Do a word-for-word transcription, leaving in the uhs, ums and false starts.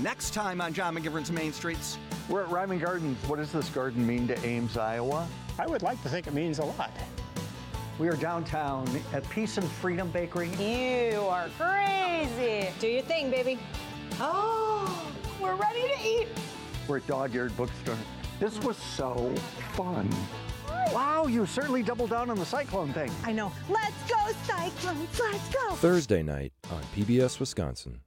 Next time on John McGivern's Main Streets. We're at Ryman Gardens. What does this garden mean to Ames, Iowa? I would like to think it means a lot. We are downtown at Peace and Freedom Bakery. You are crazy. Do your thing, baby. Oh, we're ready to eat. We're at Dog Eared Bookstore. This was so fun. Wow, you certainly doubled down on the Cyclone thing. I know. Let's go, Cyclones. Let's go. Thursday night on P B S Wisconsin.